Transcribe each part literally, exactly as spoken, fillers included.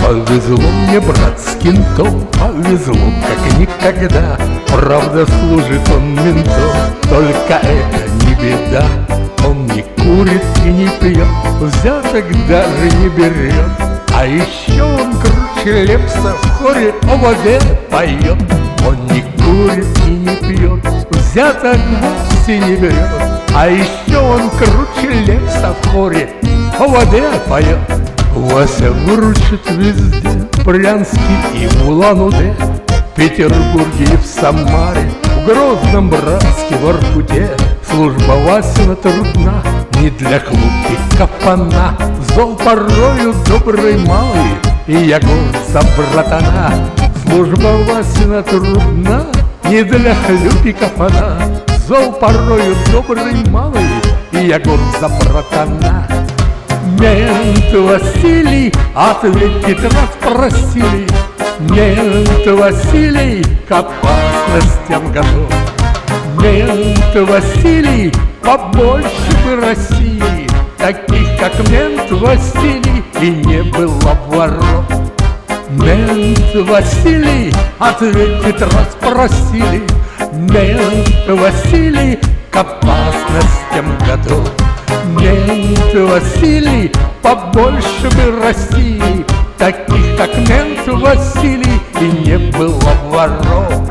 Повезло мне, брат, с кентом, повезло, как никогда. Правда, служит он ментом, только это не беда. Он не курит и не пьет, взяток даже не берет. А еще он круче Лепса в хоре о воде поет. Он не курит и не пьет, взяток вовсе не берет. А еще он круче Лепса в хоре о воде поет. Вася выручит везде, в Брянске и в Улан-Удэ, в Петербурге и в Самаре, в Грозном, Братске, в Воркуте. Служба Васина трудна, не для хлупиков она. Зол порою добрый малый, и я горд за братана. Служба Васина трудна, не для хлюпиков она. Зол порою добрый малый, и я горд за братана. Мент Василий, ответить раз просили. Мент Василий к опасностям готов. Мент Василий, побольше бы России, таких как мент Василий, и не было воров. Мент Василий, ответить раз просили. Мент Василий к опасностям готов. Мент Василий, побольше бы России, таких как мент Василий, и не было воров.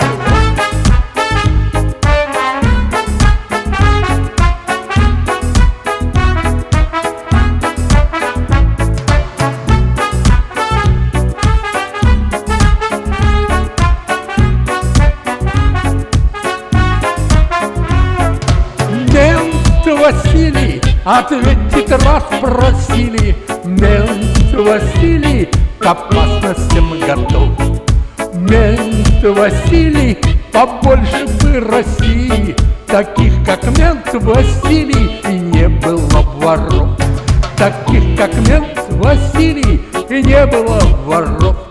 Василий, ответить раз просили. Мент Василий к опасностям готов. Мент Василий, побольше бы России, таких как мент Василий, и не было воров. Таких как мент Василий, и не было воров.